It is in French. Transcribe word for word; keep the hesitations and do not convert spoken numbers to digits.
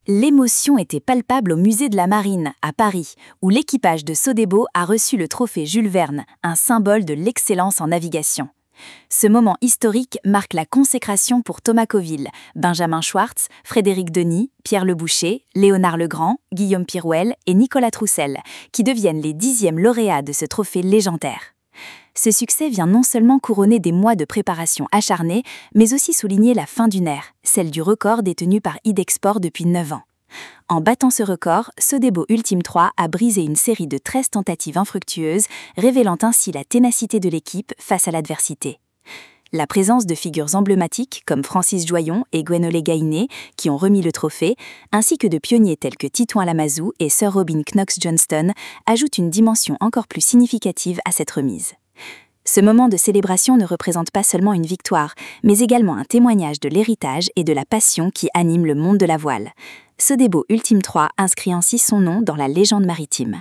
L'émotion était palpable au musée de la Marine, à Paris, où l'équipage de Sodebo a reçu le trophée Jules Verne, un symbole de l'excellence en navigation. Ce moment historique marque la consécration pour Thomas Coville, Benjamin Schwartz, Frédéric Denis, Pierre Le Boucher, Léonard Legrand, Guillaume Pirouel et Nicolas Troussel, qui deviennent les dixièmes lauréats de ce trophée légendaire. Ce succès vient non seulement couronner des mois de préparation acharnée, mais aussi souligner la fin d'une ère, celle du record détenu par Idexport depuis neuf ans. En battant ce record, Sodebo Ultime trois a brisé une série de treize tentatives infructueuses, révélant ainsi la ténacité de l'équipe face à l'adversité. La présence de figures emblématiques comme Francis Joyon et Gwenolé Gainé, qui ont remis le trophée, ainsi que de pionniers tels que Titouan Lamazou et Sir Robin Knox-Johnston, ajoute une dimension encore plus significative à cette remise. Ce moment de célébration ne représente pas seulement une victoire, mais également un témoignage de l'héritage et de la passion qui anime le monde de la voile. Sodebo Ultime trois inscrit ainsi son nom dans la légende maritime.